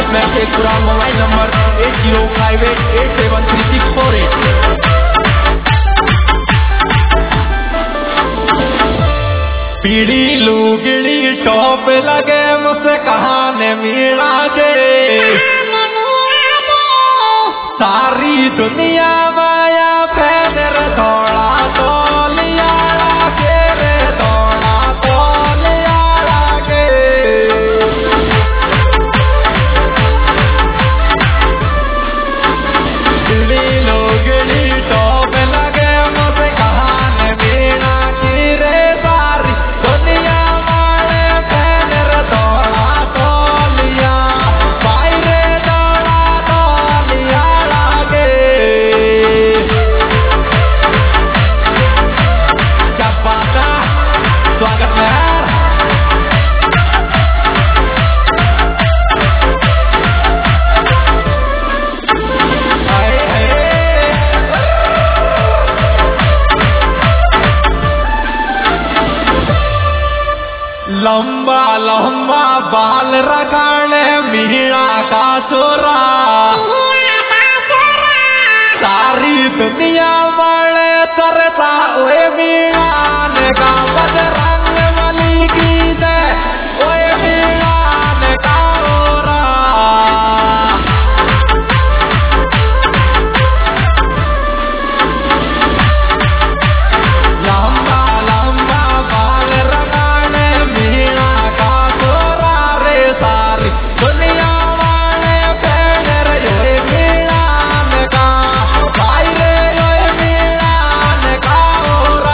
मैं Sheikhpura mobile number 8058873648। पीड़ी लुगड़ी टॉप लगे मुझसे कहाने मीरा के सारी दुनिया माया फैदर थोड़ा तो लिया के रे थोड़ा तो लिया के पीड़ी लुगड़ी टॉप लगे मुझसे कहाने मीरा की रे सारी दुनिया माया फैदर थोड़ा तो लिया भाई रे थोड़ा तो लिया स्वागत है यार। लंबा लंबा बाल रखाने मीरा का छोरा सारी दुनिया वाले तरसा ओए मीरा ने का बदरंग वाली की दे ओए मीरा ने का ओरा लंबा लंबा बाल रखाने मीरा का छोरा रे सारी दुनिया वाले फेर ओए मीरा ने का भाई रे ओए मीरा ने का ओरा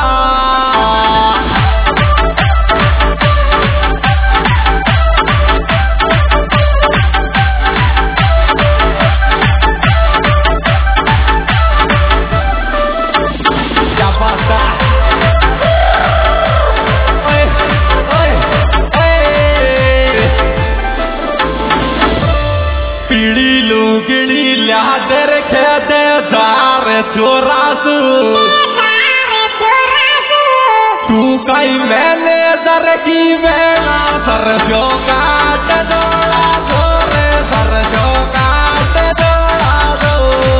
क्या बात है ओए ओए ओए पीड़ी लुगड़ी लिया तेरे खेते दार चोरासू तू कई मैंने दर की बेला सर जो काट दौड़ा दो रे सर जो काट दौड़ा दो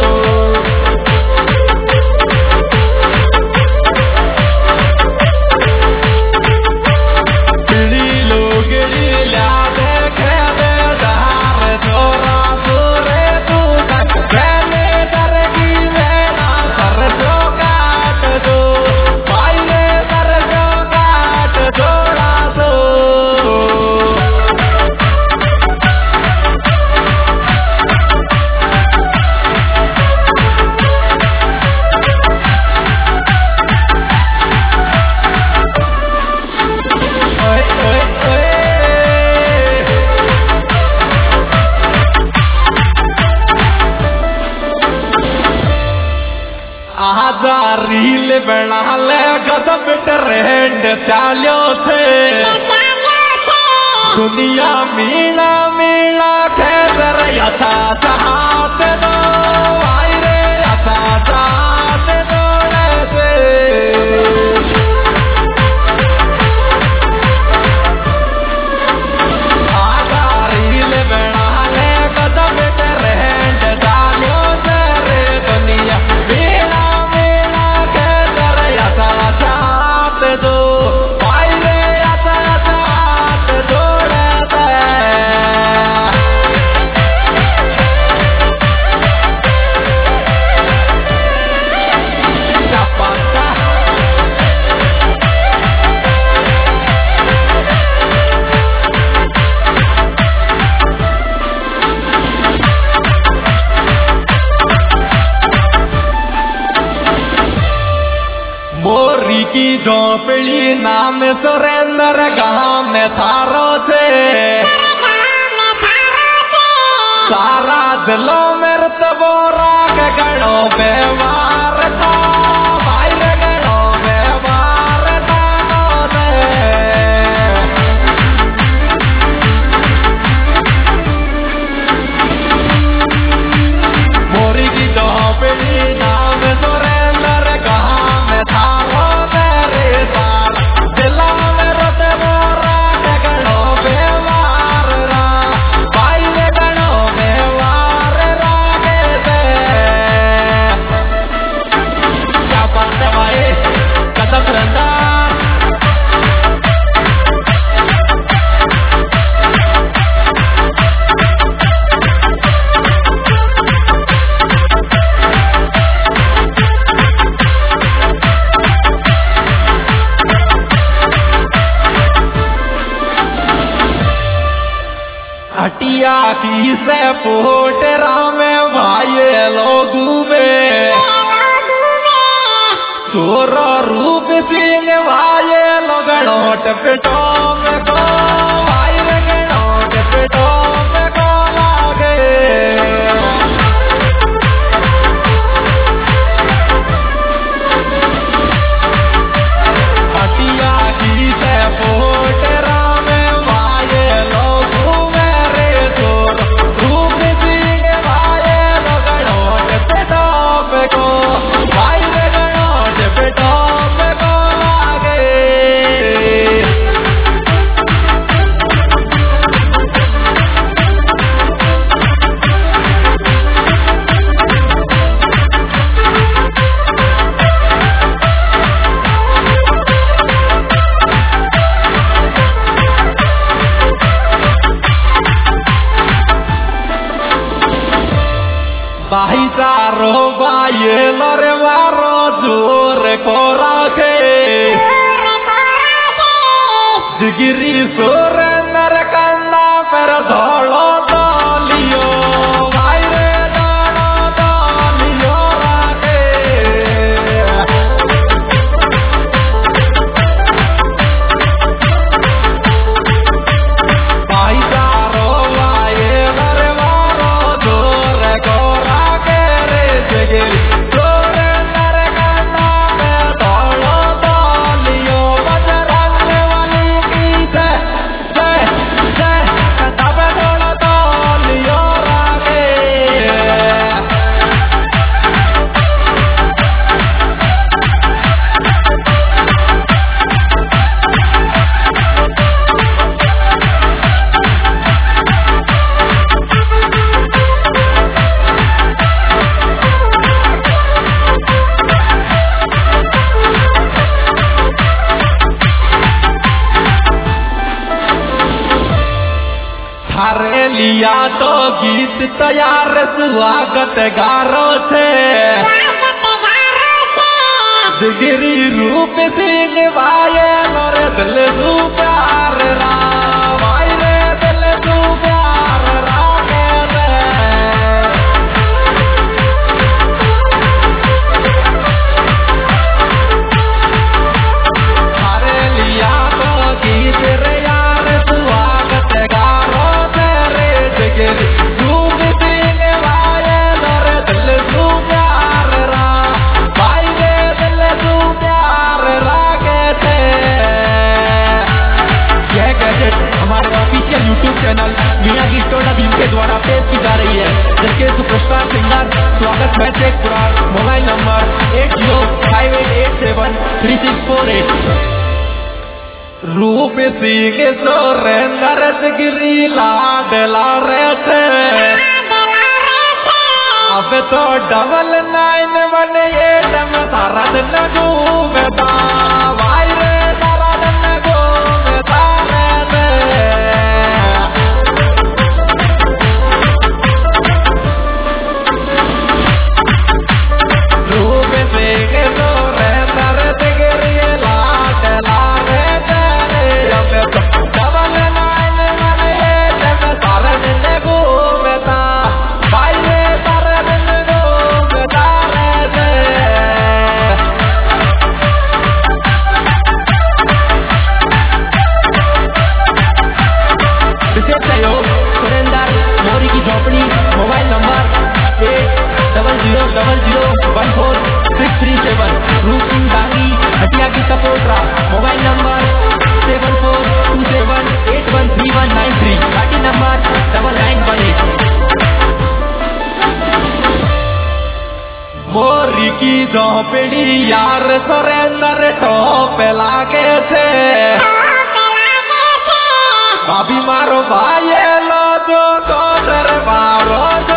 पीड़ी लुगड़ी लिया देखे दे दार चोरासू रे तू मैंने दर की बेला सर जो काट दो भाई रे सर जो काट दौड़ा दो ओए ओए ओए आजा रील बना ले कदम ट्रेंड चालो थे दुनिया मीला मीला खेदर यथा चाहत दो भाई रे यथा चाहत दो से आजा रील बना ले कदम ट्रेंड चालो थे रे दुनिया मीला मीला खेदर यथा चाहत दो भाई रे यथा चाहत दो क्या बात है मोरी की झोपड़ी नाम सुरेंद्र गांव में थारो थे सारा दिलों में तबोरा के गणों व्यवहार था भाई रे गणों व्यवहार था मोरी की झोपड़ी नाम सुरेंद्र गांव में थारो मेरे सार दिलों में तबोरा के गणों व्यवहार भाई रे गणों हटिया की से पोटरा में भाई लोगू में चोर रूप सिंह भाई लगनोट पेटो में को भाई लगनोट पेटो में को लागे हटिया की से पोटरा में भाई लोगू में रे चोर रूप सिंह भाई लगनोट पेटो में को भाई लगनोट पेटो में को लागे भाईचारो बाये लरे वारो जोर को राखे जिगिरी सोर नर कन्ना पर धोलो दालियो भाई रे दानो दालियो राखे भाईचारो बाये लरे वारो जोर को राखे रे जिगिरी सोर नर कन्ना पर धोलो दालियो बजरंग वाली की जय तब धोलो दालियो राखे थारे लिया तो गीत तैयार स्वागत गारो छे जिगिरी रूप सिंह भाई मोरे दिल तू प्यार रा भाई रे दिल तू प्यार राखे रे थारे लिया तो गीत रे यार स्वागत गारो तेरे जिगिरी रूप सिंह भाई मोरे दिल तू प्यार रा भाई रे दिल तू प्यार राखे थे। यह गैजेट हमारे ऑफिशियल यूट्यूब चैनल मियां की स्टोर भीम के द्वारा पेश की जा रही है, जिसके सुपरस्टार सिंगर स्वागत है शेखपुरा। Mobile number 8058873648। रूप सिंह सुरेंद्र जिगिरी लाडला रे थे अब तो 9918 में सारा दिन घूमता भाई रे सारा दिन घूमता रे रूप सिंह सुरेंद्र जिगिरी लाडला रे अब तो 9918 में सारा दिन घूमता भाई रे सारा दिन घूमता रे विशेष सहयोग सुरेंद्र मोरी की झोपड़ी। Mobile number 8000146337। रूप सिंह दागी हटिया की सपोर्टरा। Mobile number 7427813193। Party number 9918। Mori की झोपड़ी यार सुरेंद्र टोप लागे थे भाभी मारो भाई लो जो तो दरबारो